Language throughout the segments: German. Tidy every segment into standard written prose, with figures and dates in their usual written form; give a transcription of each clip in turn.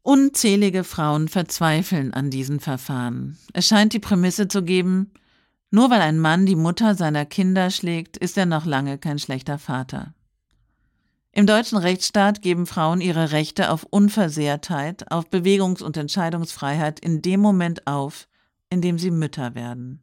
Unzählige Frauen verzweifeln an diesen Verfahren. Es scheint die Prämisse zu geben, nur weil ein Mann die Mutter seiner Kinder schlägt, ist er noch lange kein schlechter Vater. Im deutschen Rechtsstaat geben Frauen ihre Rechte auf Unversehrtheit, auf Bewegungs- und Entscheidungsfreiheit in dem Moment auf, in dem sie Mütter werden.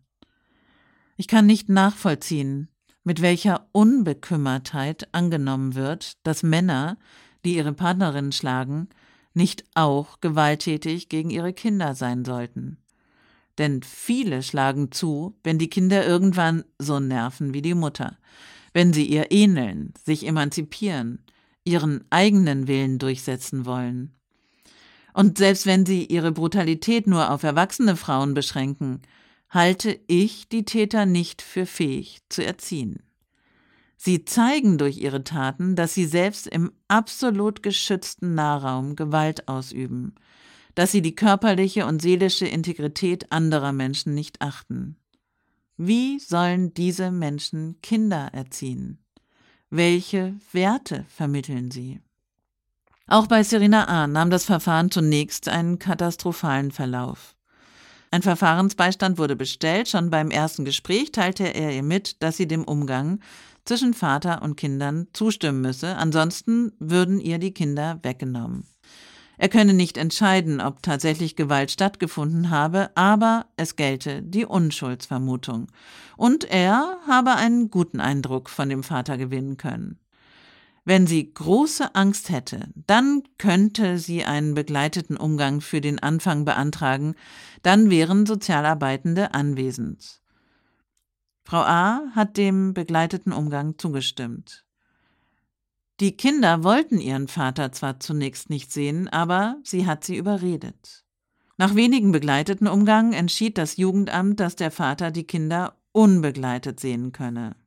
Ich kann nicht nachvollziehen, mit welcher Unbekümmertheit angenommen wird, dass Männer, die ihre Partnerinnen schlagen, nicht auch gewalttätig gegen ihre Kinder sein sollten. Denn viele schlagen zu, wenn die Kinder irgendwann so nerven wie die Mutter, wenn sie ihr ähneln, sich emanzipieren, ihren eigenen Willen durchsetzen wollen. Und selbst wenn sie ihre Brutalität nur auf erwachsene Frauen beschränken, halte ich die Täter nicht für fähig zu erziehen. Sie zeigen durch ihre Taten, dass sie selbst im absolut geschützten Nahraum Gewalt ausüben, dass sie die körperliche und seelische Integrität anderer Menschen nicht achten. Wie sollen diese Menschen Kinder erziehen? Welche Werte vermitteln sie? Auch bei Serena A. nahm das Verfahren zunächst einen katastrophalen Verlauf. Ein Verfahrensbeistand wurde bestellt, schon beim ersten Gespräch teilte er ihr mit, dass sie dem Umgang zwischen Vater und Kindern zustimmen müsse, ansonsten würden ihr die Kinder weggenommen. Er könne nicht entscheiden, ob tatsächlich Gewalt stattgefunden habe, aber es gelte die Unschuldsvermutung. Und er habe einen guten Eindruck von dem Vater gewinnen können. Wenn sie große Angst hätte, dann könnte sie einen begleiteten Umgang für den Anfang beantragen, dann wären Sozialarbeitende anwesend. Frau A. hat dem begleiteten Umgang zugestimmt. Die Kinder wollten ihren Vater zwar zunächst nicht sehen, aber sie hat sie überredet. Nach wenigen begleiteten Umgang entschied das Jugendamt, dass der Vater die Kinder unbegleitet sehen könne.